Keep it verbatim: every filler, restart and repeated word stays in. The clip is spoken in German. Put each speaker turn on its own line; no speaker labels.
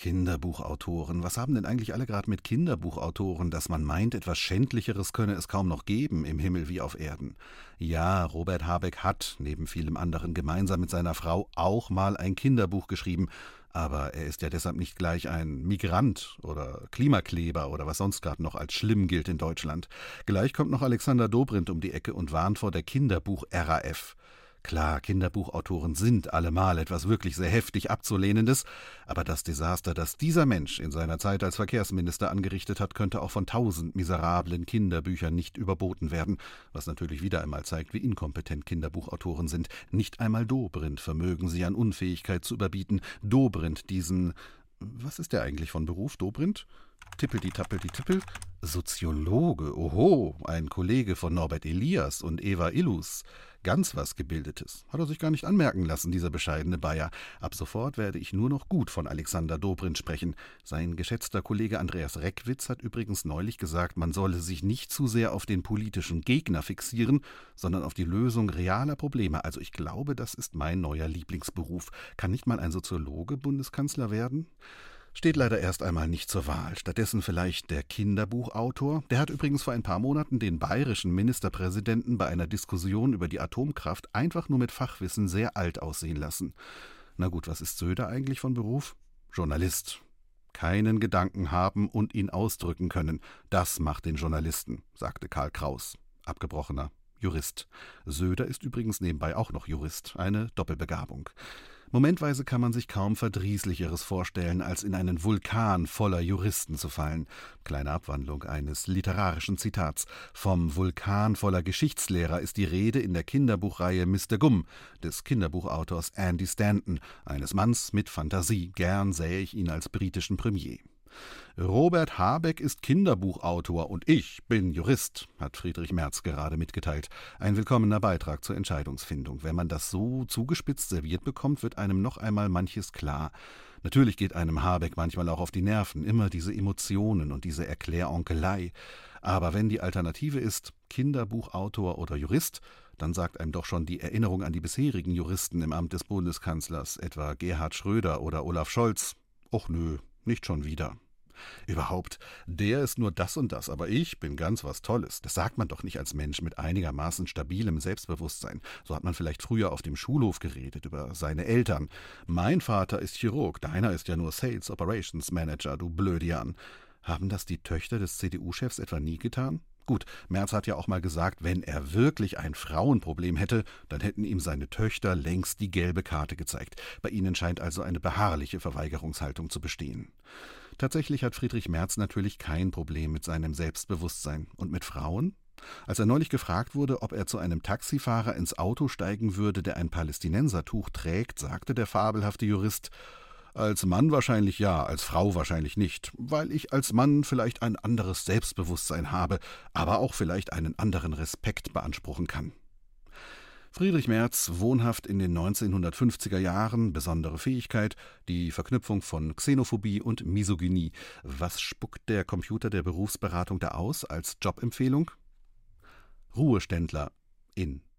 Kinderbuchautoren. Was haben denn eigentlich alle gerade mit Kinderbuchautoren, dass man meint, etwas Schändlicheres könne es kaum noch geben, im Himmel wie auf Erden? Ja, Robert Habeck hat, neben vielem anderen gemeinsam mit seiner Frau, auch mal ein Kinderbuch geschrieben. Aber er ist ja deshalb nicht gleich ein Migrant oder Klimakleber oder was sonst gerade noch als schlimm gilt in Deutschland. Gleich kommt noch Alexander Dobrindt um die Ecke und warnt vor der Kinderbuch-R A F. Klar, Kinderbuchautoren sind allemal etwas wirklich sehr heftig Abzulehnendes, aber das Desaster, das dieser Mensch in seiner Zeit als Verkehrsminister angerichtet hat, könnte auch von tausend miserablen Kinderbüchern nicht überboten werden, was natürlich wieder einmal zeigt, wie inkompetent Kinderbuchautoren sind. Nicht einmal Dobrindt vermögen sie an Unfähigkeit zu überbieten. Dobrindt, diesen... Was ist der eigentlich von Beruf, Dobrindt? Tippeldi-Tappeldi-Tippel? Soziologe, oho, ein Kollege von Norbert Elias und Eva Illus. Ganz was Gebildetes. Hat er sich gar nicht anmerken lassen, dieser bescheidene Bayer. Ab sofort werde ich nur noch gut von Alexander Dobrindt sprechen. Sein geschätzter Kollege Andreas Reckwitz hat übrigens neulich gesagt, man solle sich nicht zu sehr auf den politischen Gegner fixieren, sondern auf die Lösung realer Probleme. Also ich glaube, das ist mein neuer Lieblingsberuf. Kann nicht mal ein Soziologe Bundeskanzler werden? Steht leider erst einmal nicht zur Wahl. Stattdessen vielleicht der Kinderbuchautor. Der hat übrigens vor ein paar Monaten den bayerischen Ministerpräsidenten bei einer Diskussion über die Atomkraft einfach nur mit Fachwissen sehr alt aussehen lassen. Na gut, was ist Söder eigentlich von Beruf? Journalist. Keinen Gedanken haben und ihn ausdrücken können. Das macht den Journalisten, sagte Karl Kraus. Abgebrochener Jurist. Söder ist übrigens nebenbei auch noch Jurist. Eine Doppelbegabung. Momentweise kann man sich kaum Verdrießlicheres vorstellen, als in einen Vulkan voller Juristen zu fallen. Kleine Abwandlung eines literarischen Zitats. Vom Vulkan voller Geschichtslehrer ist die Rede in der Kinderbuchreihe Mister Gumm des Kinderbuchautors Andy Stanton, eines Manns mit Fantasie. Gern sähe ich ihn als britischen Premier. Robert Habeck ist Kinderbuchautor und ich bin Jurist, hat Friedrich Merz gerade mitgeteilt. Ein willkommener Beitrag zur Entscheidungsfindung. Wenn man das so zugespitzt serviert bekommt, wird einem noch einmal manches klar. Natürlich geht einem Habeck manchmal auch auf die Nerven, immer diese Emotionen und diese Erkläronkelei. Aber wenn die Alternative ist, Kinderbuchautor oder Jurist, dann sagt einem doch schon die Erinnerung an die bisherigen Juristen im Amt des Bundeskanzlers, etwa Gerhard Schröder oder Olaf Scholz. Och nö, nicht schon wieder. Überhaupt, der ist nur das und das, aber ich bin ganz was Tolles. Das sagt man doch nicht als Mensch mit einigermaßen stabilem Selbstbewusstsein. So hat man vielleicht früher auf dem Schulhof geredet über seine Eltern. Mein Vater ist Chirurg, deiner ist ja nur Sales Operations Manager, du Blödian. Haben das die Töchter des C D U-Chefs etwa nie getan? Gut, Merz hat ja auch mal gesagt, wenn er wirklich ein Frauenproblem hätte, dann hätten ihm seine Töchter längst die gelbe Karte gezeigt. Bei ihnen scheint also eine beharrliche Verweigerungshaltung zu bestehen. Tatsächlich hat Friedrich Merz natürlich kein Problem mit seinem Selbstbewusstsein. Und mit Frauen? Als er neulich gefragt wurde, ob er zu einem Taxifahrer ins Auto steigen würde, der ein Palästinensertuch trägt, sagte der fabelhafte Jurist: Als Mann wahrscheinlich ja, als Frau wahrscheinlich nicht, weil ich als Mann vielleicht ein anderes Selbstbewusstsein habe, aber auch vielleicht einen anderen Respekt beanspruchen kann. Friedrich Merz, wohnhaft in den neunzehnhundertfünfziger Jahren, besondere Fähigkeit, die Verknüpfung von Xenophobie und Misogynie. Was spuckt der Computer der Berufsberatung da aus als Jobempfehlung? Ruheständler in